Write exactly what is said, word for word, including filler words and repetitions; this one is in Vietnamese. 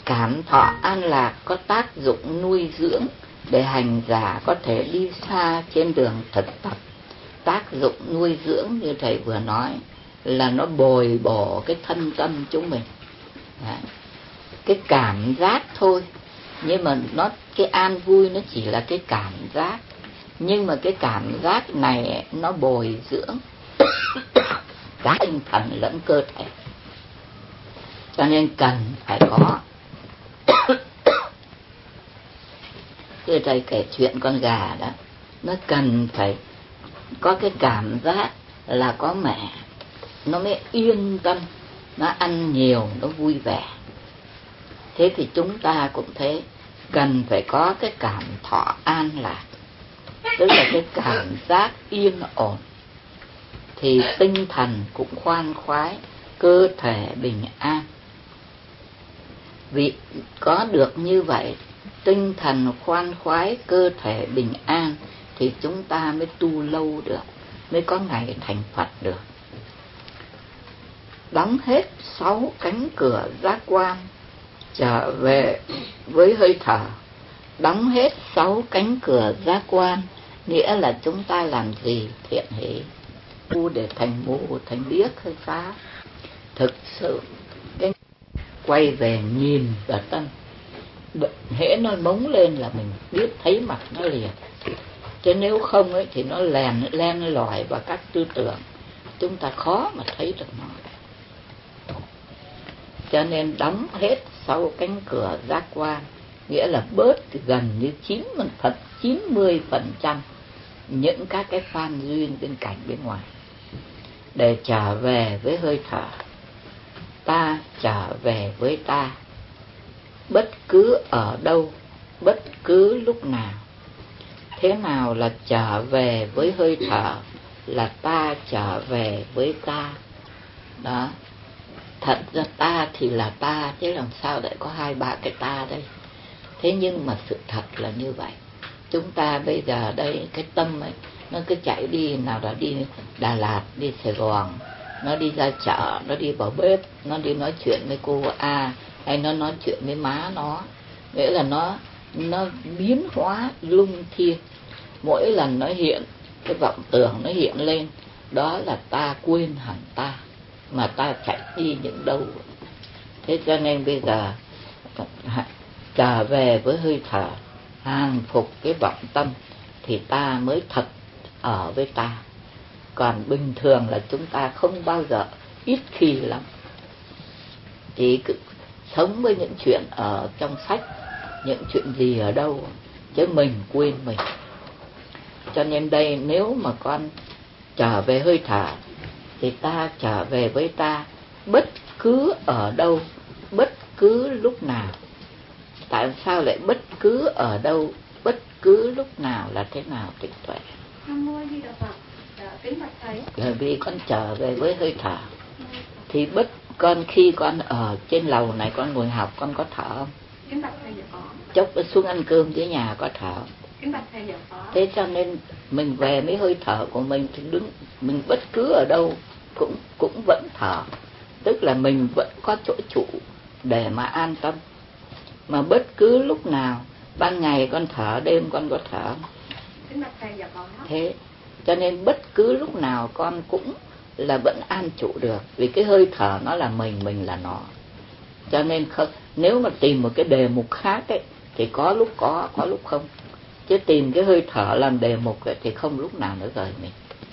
cảm thọ an lạc có tác dụng nuôi dưỡng để hành giả có thể đi xa trên đường thực tập. Tác dụng nuôi dưỡng như thầy vừa nói là nó bồi bổ cái thân tâm chúng mình. Đấy. Cái cảm giác thôi, nhưng mà nó cái an vui nó chỉ là cái cảm giác, nhưng mà cái cảm giác này nó bồi dưỡng cả tinh thần lẫn cơ thể, cho nên cần phải có. Như thầy kể chuyện con gà đó, nó cần phải có cái cảm giác là có mẹ, nó mới yên tâm, nó ăn nhiều, nó vui vẻ. Thế thì chúng ta cũng thế, cần phải có cái cảm thọ an lạc, tức là cái cảm giác yên ổn, thì tinh thần cũng khoan khoái, cơ thể bình an. Vì có được như vậy, tinh thần khoan khoái, cơ thể bình an, thì chúng ta mới tu lâu được, mới có ngày thành Phật được. Đóng hết sáu cánh cửa giác quan, trở về với hơi thở. Đóng hết sáu cánh cửa giác quan nghĩa là chúng ta làm gì thiện hỷ, tu để thành mù thành điếc hay phá. Thực sự cái quay về nhìn vào tâm, hễ nó mống lên là mình biết thấy mặt nó liền. Chứ nếu không ấy thì nó lèn len lỏi vào các tư tưởng, chúng ta khó mà thấy được nó. Cho nên đóng hết sáu cánh cửa giác quan, nghĩa là bớt gần như chín mươi phần trăm những các cái phan duyên bên cạnh bên ngoài, để trở về với hơi thở. Ta trở về với ta, bất cứ ở đâu, bất cứ lúc nào. Thế nào là trở về với hơi thở? Là ta trở về với ta. Đó. Thật ra ta thì là ta, chứ làm sao lại có hai ba cái ta đây. Thế nhưng mà sự thật là như vậy. Chúng ta bây giờ đây, cái tâm ấy, nó cứ chạy đi, nào là đi Đà Lạt, đi Sài Gòn, nó đi ra chợ, nó đi vào bếp, nó đi nói chuyện với cô A, hay nó nói chuyện với má nó. Nghĩa là nó nó biến hóa lung thiên. Mỗi lần nó hiện, cái vọng tưởng nó hiện lên, đó là ta quên hẳn ta, mà ta chạy đi những đâu. Thế cho nên bây giờ trở về với hơi thở, hàng phục cái vọng tâm, thì ta mới thật ở với ta. Còn bình thường là chúng ta không bao giờ, ít khi lắm, chỉ cứ sống với những chuyện ở trong sách, những chuyện gì ở đâu, chứ mình quên mình. Cho nên đây, nếu mà con trở về hơi thở, thì ta trở về với ta bất cứ ở đâu, bất cứ lúc nào. Tại sao lại bất cứ ở đâu, bất cứ lúc nào là thế nào Tịnh Tuệ? Bởi vì con trở về với hơi thở, thì bất con khi con ở trên lầu này con ngồi học, con có thở không? Chốc xuống ăn cơm dưới nhà có thở. Thế cho nên mình về với hơi thở của mình thì đứng, mình bất cứ ở đâu cũng cũng vẫn thở, tức là mình vẫn có chỗ trụ để mà an tâm. Mà bất cứ lúc nào, ban ngày con thở, đêm con có thở. Thế cho nên bất cứ lúc nào con cũng là vẫn an trụ được, vì cái hơi thở nó là mình, mình là nó. Cho nên không, nếu mà tìm một cái đề mục khác ấy, thì có lúc có, có lúc không. Chứ tìm cái hơi thở làm đề mục ấy, thì không lúc nào nữa rời mình.